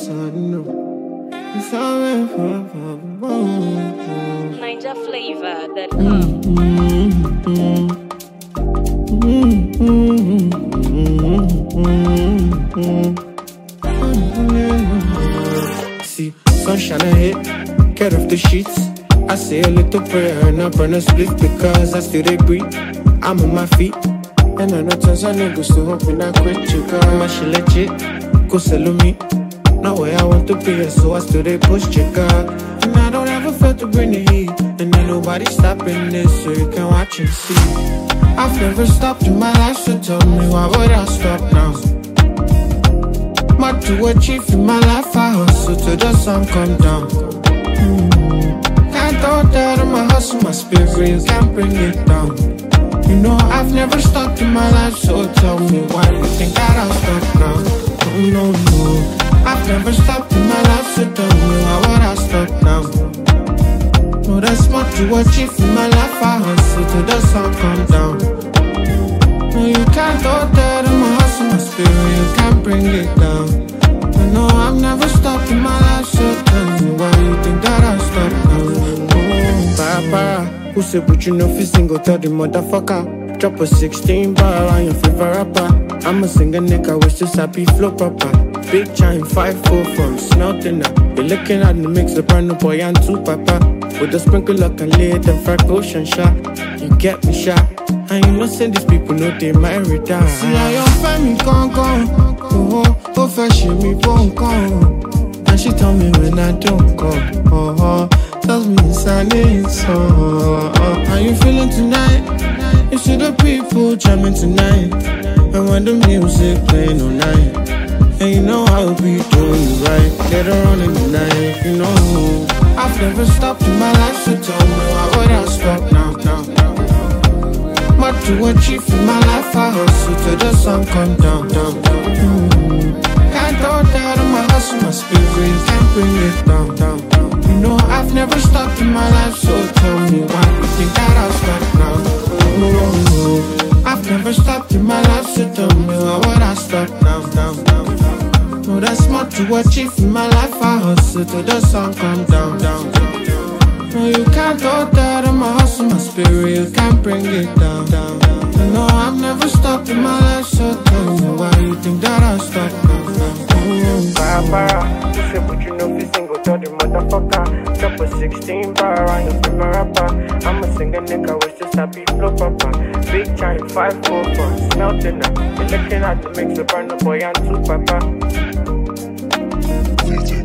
Niger flavor that See, sunshine ahead, get off the sheets. I say a little prayer and I burn a split because I still they breathe. I'm on my feet, and I know tons of niggas still hoping I quit you, girl. My shit legit, go sell me. Not where I want to be, so I still they push you, girl. And I don't ever feel to bring the heat, and ain't nobody stopping this, so you can watch and see. I've never stopped in my life, so tell me why would I stop now? Much to achieve in my life, I hustle till the sun come down. Can't throw that on my hustle, my spirit, you can't bring it down. You know I've never stopped in my life, so tell me why you think that I'll stop now? Oh no, no, I've never stopped in my life, so tell me why would I stop now? No, that's much to achieve in my life, I hustle till the sun come down. No, you can't throw that on my hustle, my spirit, you can't bring it down. No, I've never stopped in my life, so tell me why you think that I'll stop now? Oh, para, who say but you know if you single, tell the motherfucker. Drop a 16 bar on your favorite rapper. I'm a singer nigga, wish to sappy flow proper. Big giant 5'4" from smelting up. You're looking at the mix, a brand new boy and two papa. With a sprinkle of and lay the frack ocean shot. You get me shot. And you know say these people know they might retire. See how your family gone. Oh, fashion me won't come. And she told me when I don't go. Tells me it's an insult. How you feeling tonight? You see the people jamming tonight. And when the music playing all night. And you know I'll be doing you right. Later on in the night, you know I've never stopped in my life, so tell me why would I stop now? Much to achieve in my life, I hustle till the sun come down. Can't throw that on my hustle, my spirit, can't bring it down. You know I've never stopped in my life, so tell me why you think that I'll stop now? I've never stopped in my life, so tell me why would I stop now? No, that's much to achieve in my life, I hustle till the sun come down. No, you can't throw that on my hustle, my spirit, you can't bring it down. No, I've never stopped in my life, so tell me why you think that I'll stop now? Para, you say but you know if you single, tell the motherfucker. Drop a 16 bar on your favorite rapper. I'm a singer nigga, wish to sappy flow papa. Big giant 5'4" from smelting up. You're looking at the mix, a brand new boy and two papa.